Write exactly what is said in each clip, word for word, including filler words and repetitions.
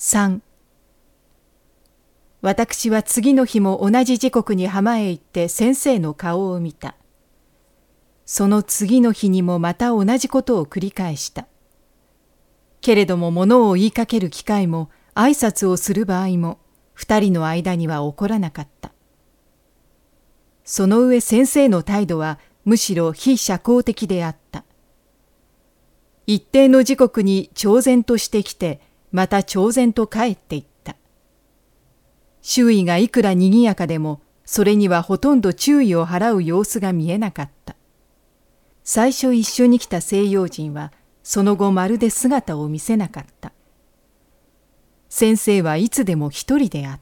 さん私は次の日も同じ時刻に浜へ行って先生の顔を見た。その次の日にもまた同じことを繰り返した。けれども物を言いかける機会も挨拶をする場合も二人の間には起こらなかった。その上先生の態度はむしろ非社交的であった。一定の時刻に挑然としてきて、また挑然と帰っていった。周囲がいくら賑やかでも、それにはほとんど注意を払う様子が見えなかった。最初一緒に来た西洋人は、その後まるで姿を見せなかった。先生はいつでも一人であった。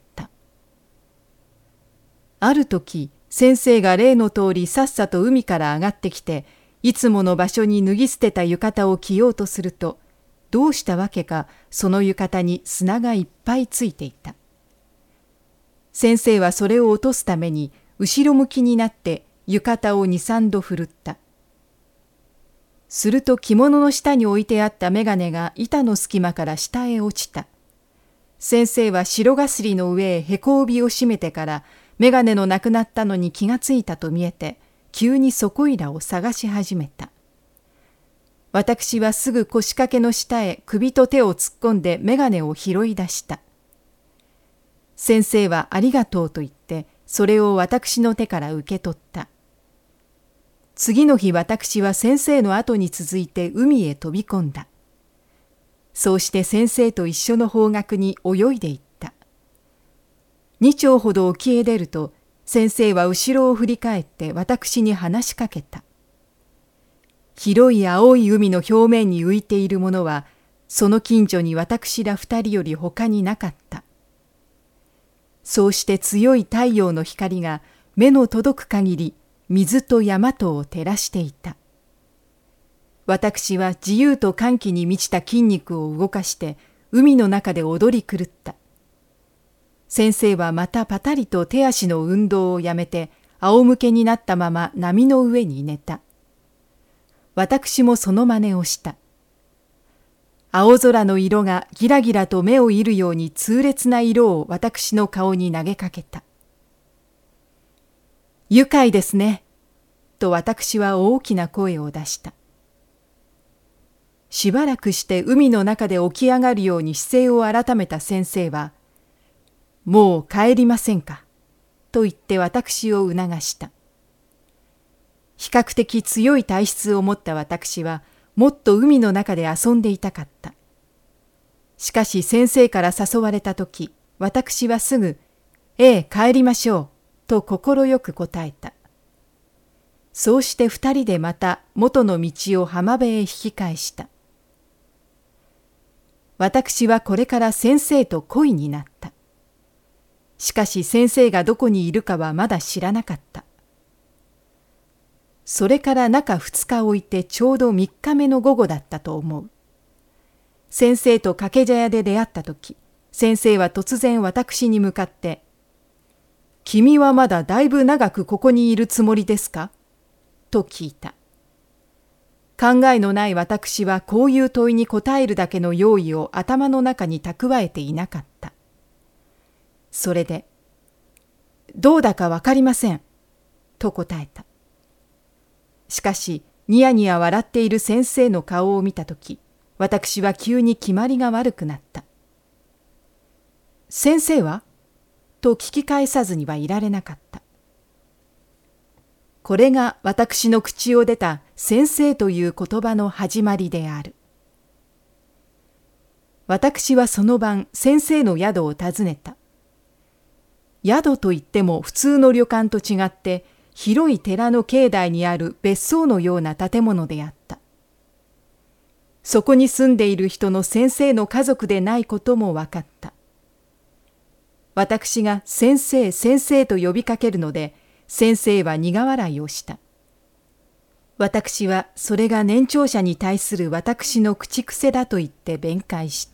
ある時、先生が例の通りさっさと海から上がってきて、いつもの場所に脱ぎ捨てた浴衣を着ようとすると、どうしたわけかその浴衣に砂がいっぱいついていた。先生はそれを落とすために後ろ向きになって浴衣を二三度振るった。すると着物の下に置いてあった眼鏡が板の隙間から下へ落ちた。先生は白がすりの上へへこ帯を締めてから眼鏡のなくなったのに気がついたと見えて、急にそこいらを探し始めた。私はすぐ腰掛けの下へ首と手を突っ込んで眼鏡を拾い出した。先生はありがとうと言って、それを私の手から受け取った。次の日私は先生の後に続いて海へ飛び込んだ。そうして先生と一緒の方角に泳いでいった。二丁ほど沖へ出ると、先生は後ろを振り返って私に話しかけた。広い青い海の表面に浮いているものは、その近所に私ら二人より他になかった。そうして強い太陽の光が目の届く限り水と山とを照らしていた。私は自由と歓喜に満ちた筋肉を動かして海の中で踊り狂った。先生はまたパタリと手足の運動をやめて仰向けになったまま波の上に寝た。私もその真似をした。青空の色がギラギラと目を射るように痛烈な色を私の顔に投げかけた。愉快ですね、と私は大きな声を出した。しばらくして海の中で起き上がるように姿勢を改めた先生は、もう帰りませんか、と言って私を促した。比較的強い体質を持った私は、もっと海の中で遊んでいたかった。しかし先生から誘われたとき、私はすぐ、ええ、帰りましょう、と心よく答えた。そうして二人でまた元の道を浜辺へ引き返した。私はこれから先生と恋になった。しかし先生がどこにいるかはまだ知らなかった。それから中二日置いてちょうど三日目の午後だったと思う。先生と掛け茶屋で出会ったとき、先生は突然私に向かって、君はまだだいぶ長くここにいるつもりですかと聞いた。考えのない私はこういう問いに答えるだけの用意を頭の中に蓄えていなかった。それで、どうだかわかりません、と答えた。しかし、ニヤニヤ笑っている先生の顔を見たとき、私は急に決まりが悪くなった。先生はと聞き返さずにはいられなかった。これが私の口を出た先生という言葉の始まりである。私はその晩、先生の宿を訪ねた。宿といっても普通の旅館と違って、広い寺の境内にある別荘のような建物であった。そこに住んでいる人の先生の家族でないことも分かった。私が先生先生と呼びかけるので、先生は苦笑いをした。私はそれが年長者に対する私の口癖だと言って弁解した。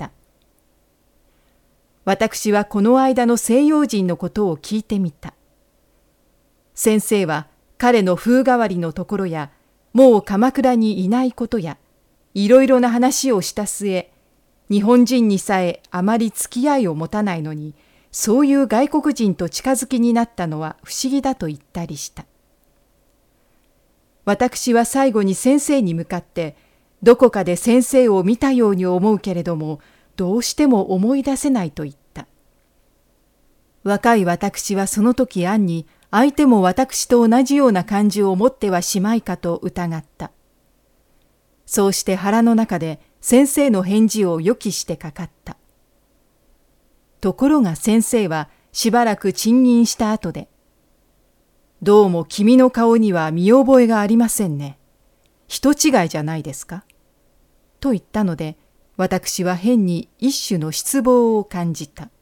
私はこの間の西洋人のことを聞いてみた。先生は彼の風変わりのところや、もう鎌倉にいないことや、いろいろな話をした末、 日本人にさえあまり付き合いを持たないのに、そういう外国人と近づきになったのは不思議だと言ったりした。私は最後に先生に向かって、どこかで先生を見たように思うけれども、どうしても思い出せないと言った。若い私はその時暗に、相手も私と同じような感じを持ってはしまいかと疑った。そうして腹の中で先生の返事を予期してかかった。ところが先生はしばらく沈吟した後で、どうも君の顔には見覚えがありませんね。人違いじゃないですかと言ったので、私は変に一種の失望を感じた。